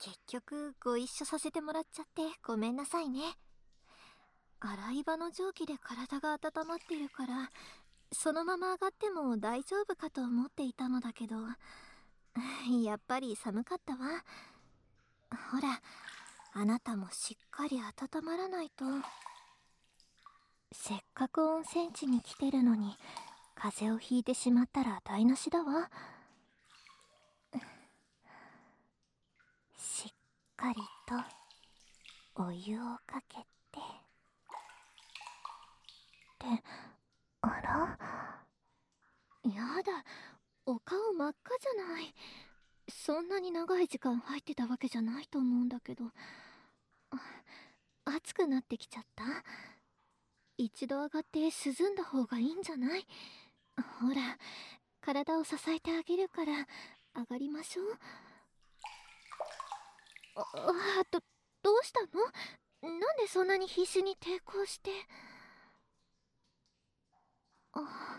結局ご一緒させてもらっちゃってごめんなさいね。洗い場の蒸気で体が温まってるから、そのまま上がっても大丈夫かと思っていたのだけど、やっぱり寒かったわ。ほら、あなたもしっかり温まらないと。せっかく温泉地に来てるのに風邪をひいてしまったら台無しだわ。しっかりとお湯をかけて。で、あら、やだ、お顔真っ赤じゃない。そんなに長い時間入ってたわけじゃないと思うんだけど。暑くなってきちゃった。一度上がって涼んだ方がいいんじゃない？ほら、体を支えてあげるから上がりましょう。どうしたの？なんでそんなに必死に抵抗して。あ、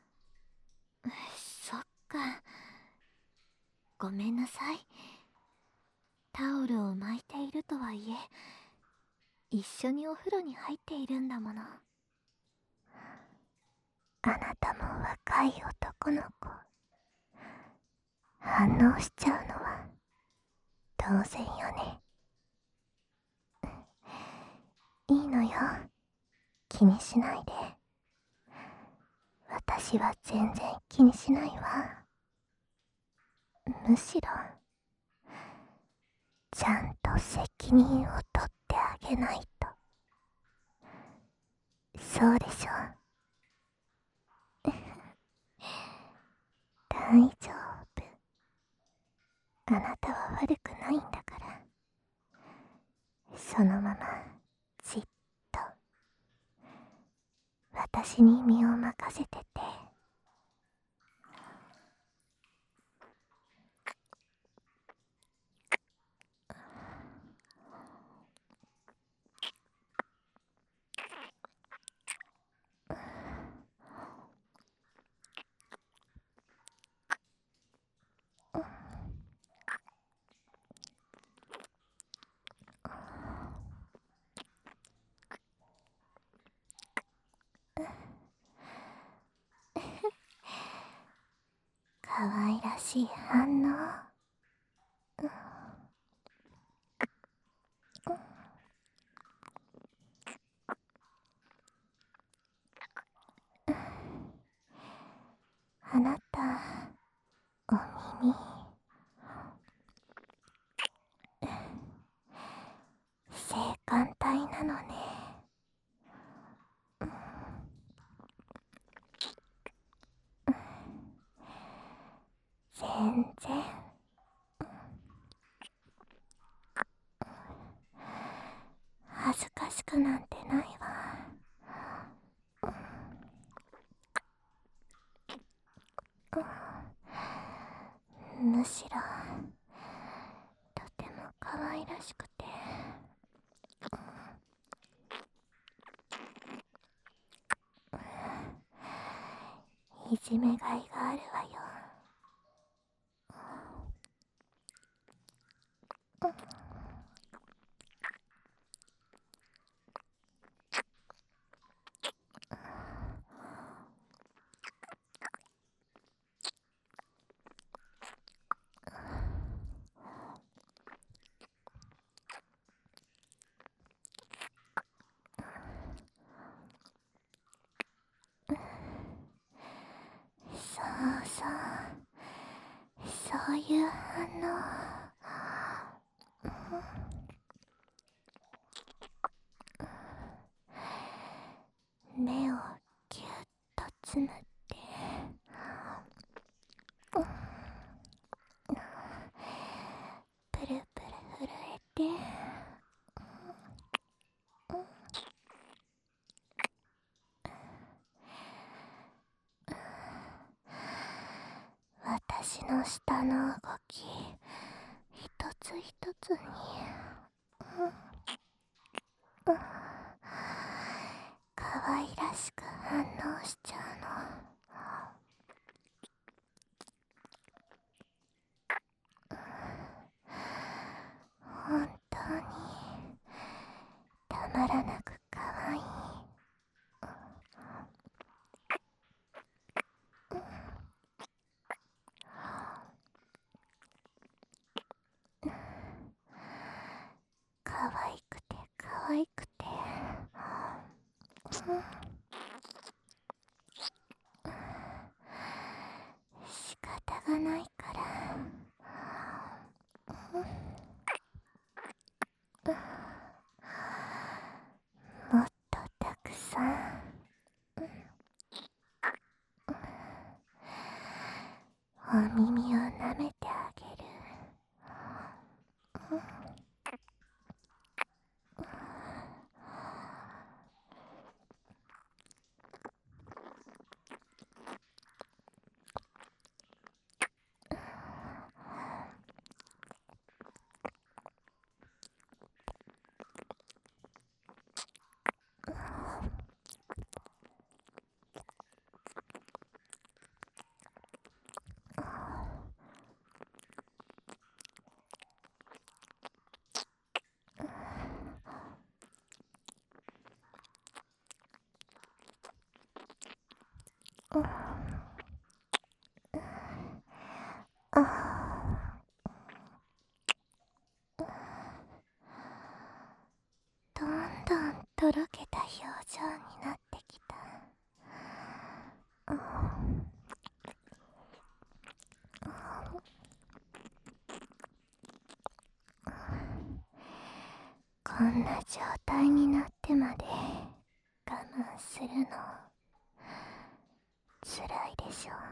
そっか。ごめんなさい。タオルを巻いているとはいえ、一緒にお風呂に入っているんだもの。あなたも若い男の子。反応しちゃうのは当然よね。いいのよ、気にしないで。私は全然気にしないわ。むしろちゃんと責任を取ってあげないと。そうでしょ。大丈夫。あなたは悪くないんだから。そのままじっと私に身を任せてて。可愛らしい反応。あなた、お耳性感帯なのね。全然恥ずかしくなんてないわ。むしろとても可愛らしくて。いじめがいがあるわよ。そうそう、そういう反応。目をぎゅっとつむって、プルプル震えて。私の舌の動き一つ一つに、可愛らしく反応しちゃうの。 らなくかわいい。かわいくてかわいくて、仕方がないから、もっとたくさんお耳を舐めてあげる。どんどんとろけた表情になってきた。こんな状態になってまで我慢するのつらいでしょ。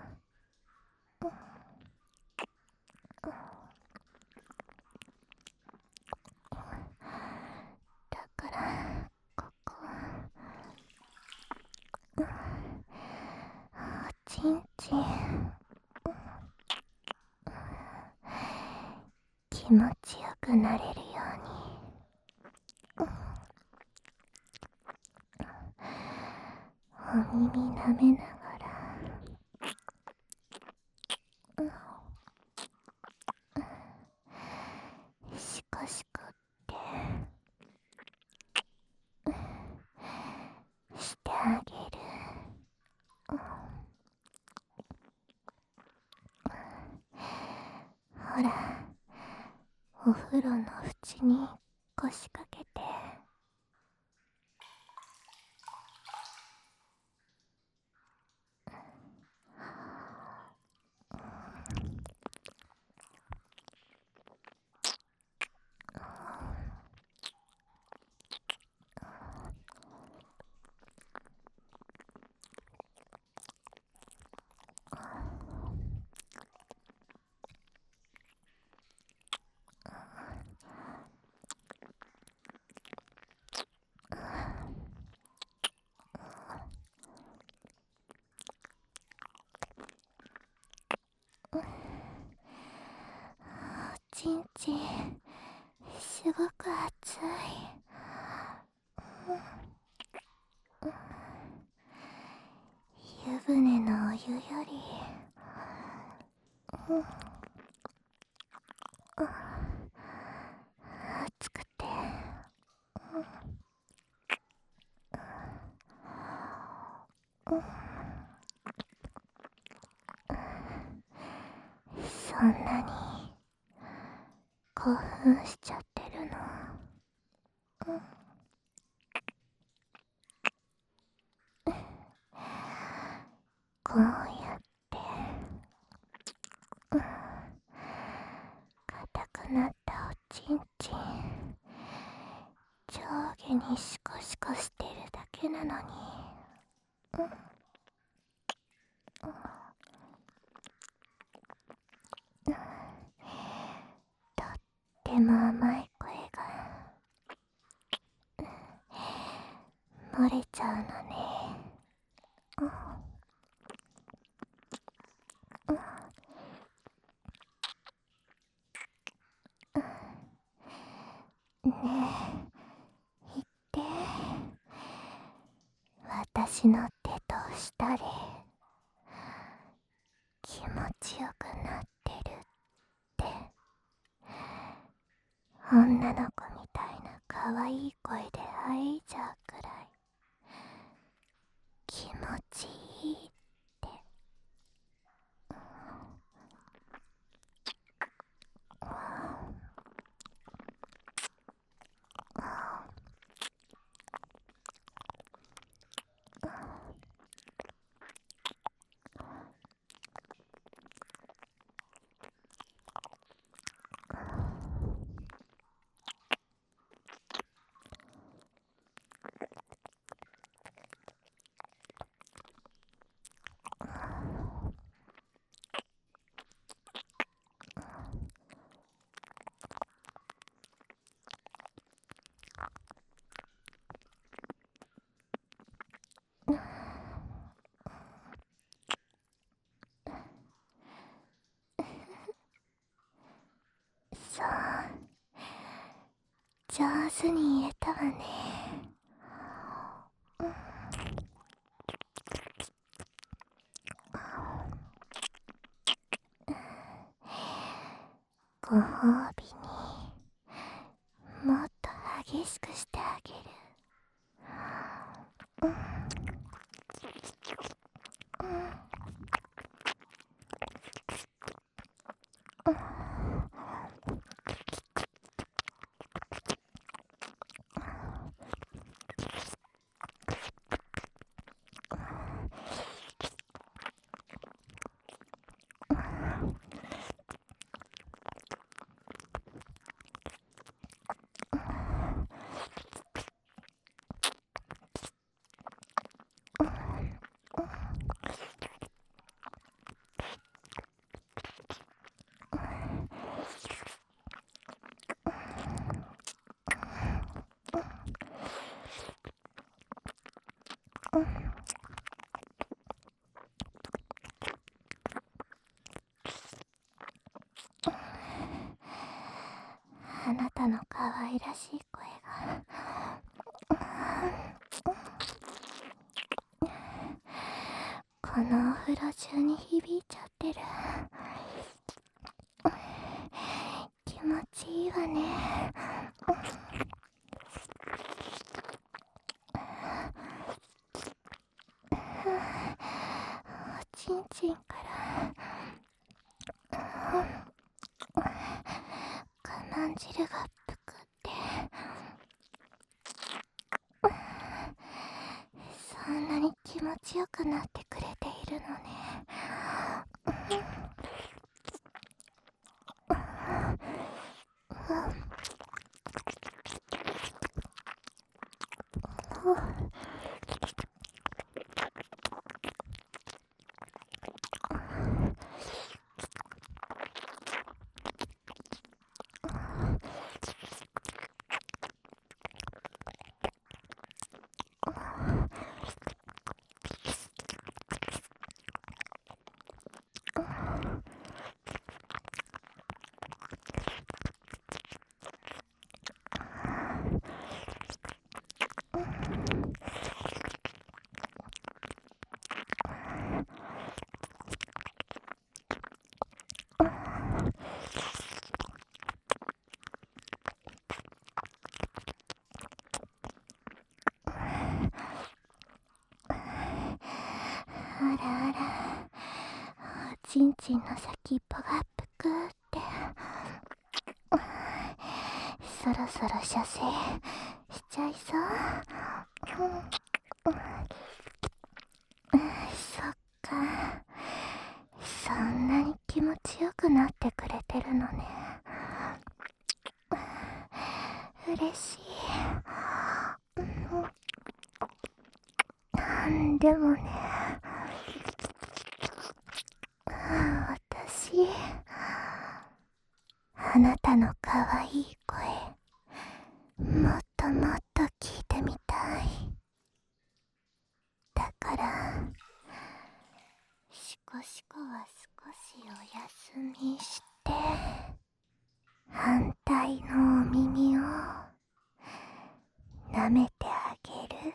だからここおちんちん気持ちよくなれるようにお耳舐めながらシコシコってしてあげる。ほら、お風呂の縁に腰掛けて。おちんちんすごく熱い。湯船のお湯より熱くてそんなに興奮しちゃってるの。こうやって硬くなったおちんちん上下にシコシコしてるだけなのに、とっても甘い声が漏れちゃうのね。ねえ、言って。私の手と舌で気持ちよくなってるって女の子みたいな可愛い声で騒いじゃうくらい気持ちいいって。そう、上手に言えたわね。ご褒美にもっと激しくしてあげる。あなたの可愛らしい声がこのお風呂中に響いちゃってる。気持ちいいわね。おちんちんから我慢汁がぷくってそんなに気持ちよくなってくれているのね。あらあら、おちんちんの先っぽがぷくって、そろそろ射精しちゃいそう。そっか、そんなに気持ちよくなってくれてるのね。嬉しい。でもね、私、あなたの可愛い声、もっともっと聞いてみたい。だから、シコシコは少しお休みして、反対のお耳を舐めてあげる。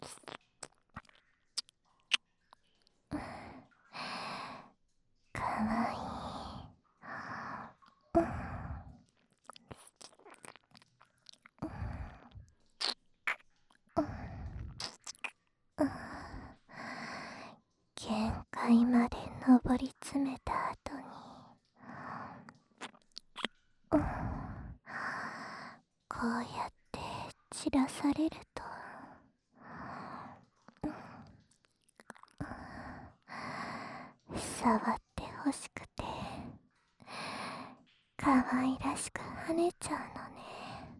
かわいい。限界まで登り詰めた後に、こうやって散らされると、触ってほしくて可愛らしく跳ねちゃうのね。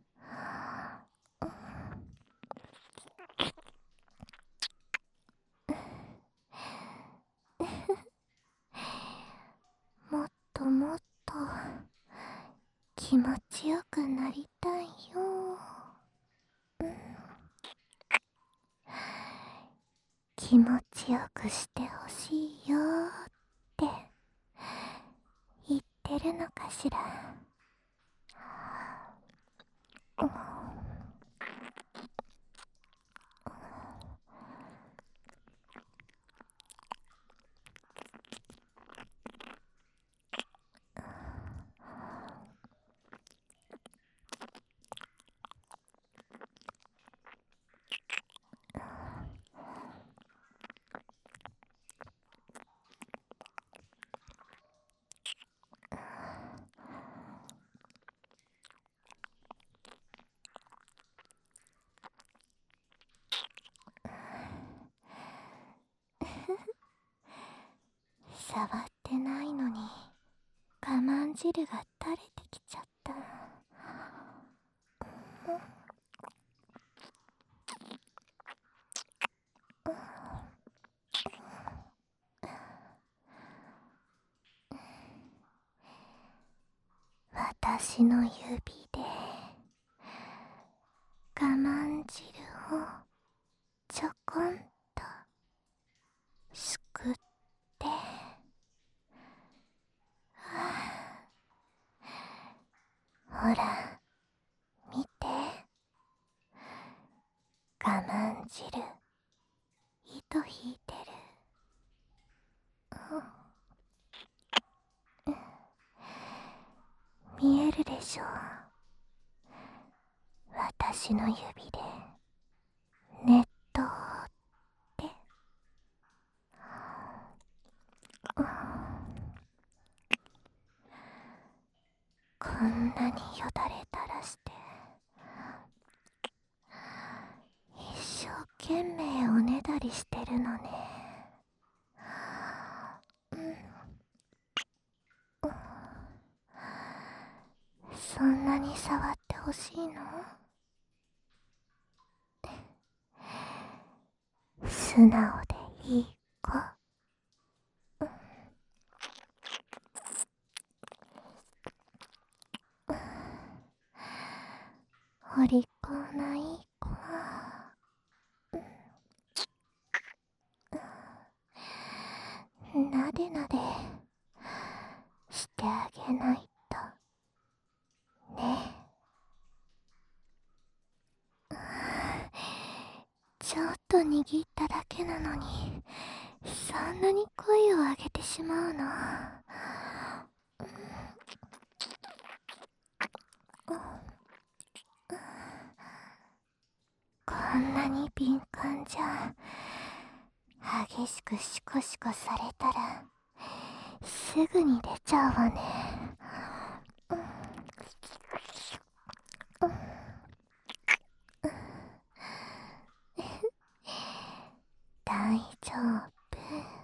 もっともっと気持ちよくなりたいよ。気持ちよくしてほしいよって言ってるのかしら。触ってないのに我慢汁が垂れてきちゃった。私の指で我慢汁をちょこんとすくって、ほら見て、我慢汁糸引いてる。見えるでしょ。私の指で熱湯って。こんなによだれ垂らして一生懸命おねだりしてるのね。そんなに触ってほしいの？素直でいい子。お利口ないい子。なでなでしてあげないとね。ちょっと握っただけなのにそんなに声を上げてしまうの。こんなに敏感じゃ、激しくシコシコされたらすぐに出ちゃうわね。大丈夫。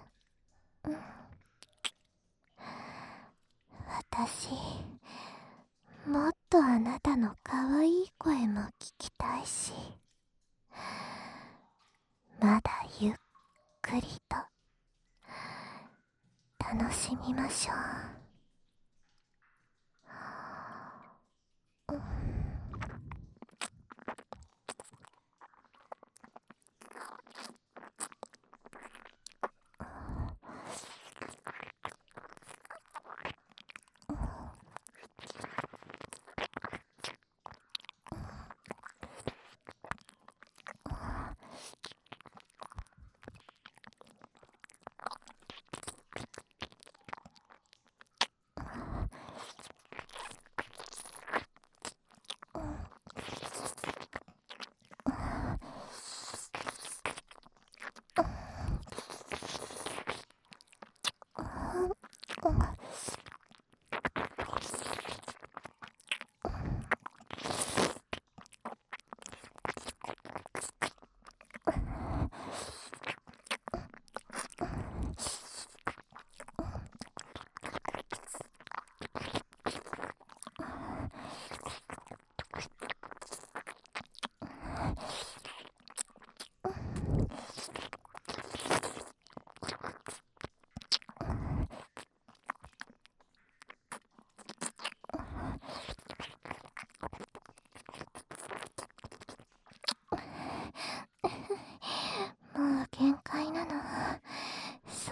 私もっとあなたの可愛い声も聞きたいし、まだゆっくりと楽しみましょう。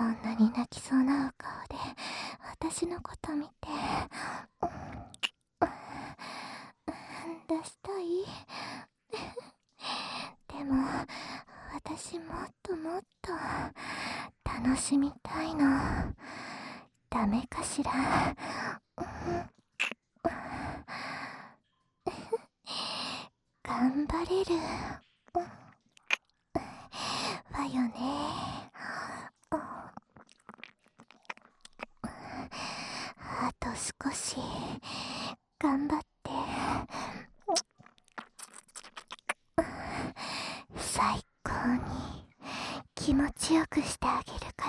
そんなに泣きそうなお顔で私のこと見て出したいでも私もっともっと楽しみたいの。ダメかしら。頑張れるわよね。あと少し頑張って最高に気持ちよくしてあげるから。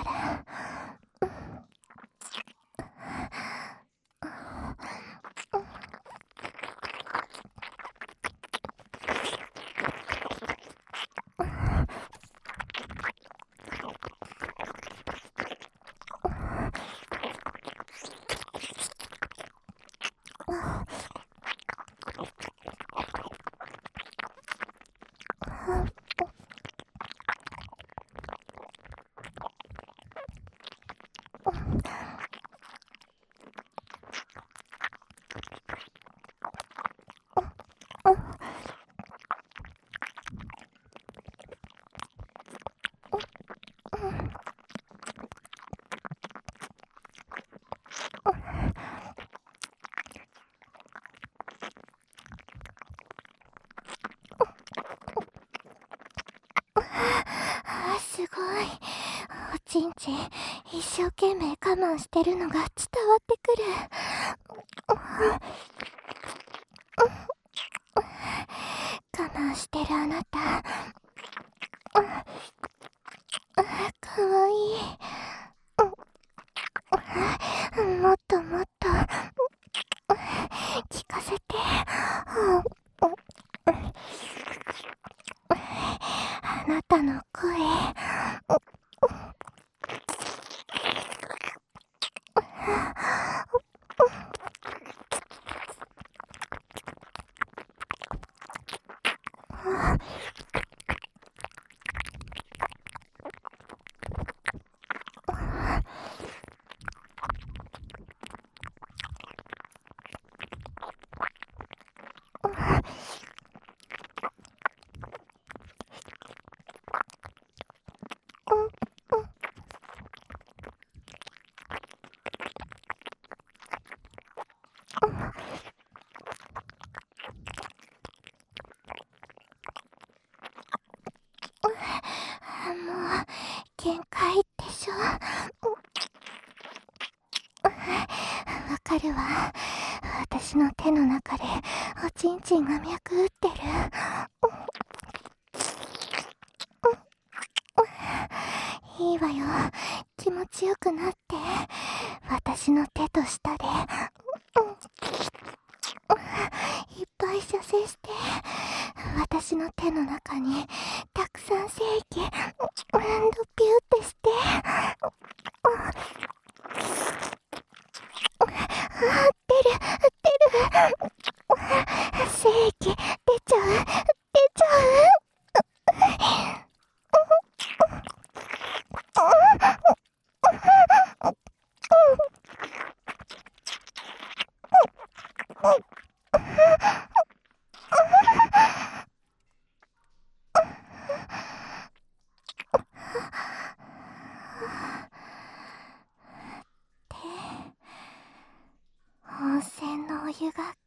すごい。おちんちん一生懸命我慢してるのが伝わってくる。我慢してるあなた、かわいい。もっともっと聞かせて。あなたの声、もう限界でしょ。わかるわ。私の手の中でおちんちんが脈打ってる。いいわよ。気持ちよくなって、私の手と舌でいっぱい射精して、私の手の中にたくさん精液ピューってして、出る精液出ちゃう。温泉のお湯が